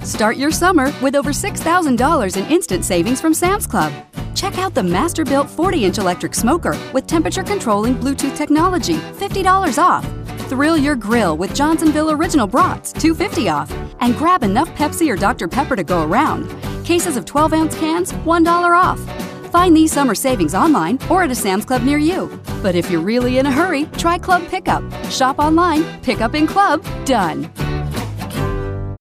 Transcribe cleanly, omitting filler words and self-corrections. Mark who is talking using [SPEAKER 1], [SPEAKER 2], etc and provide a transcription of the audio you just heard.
[SPEAKER 1] Start your summer with over $6,000 in instant savings from Sam's Club. Check out the Masterbuilt 40-inch electric smoker with temperature-controlling Bluetooth technology, $50 off. Thrill your grill with Johnsonville Original Brats, $2.50 off. And grab enough Pepsi or Dr. Pepper to go around. Cases of 12-ounce cans, $1 off. Find these summer savings online or at a Sam's Club near you. But if you're really in a hurry, try Club Pickup. Shop online, pick up in club, done.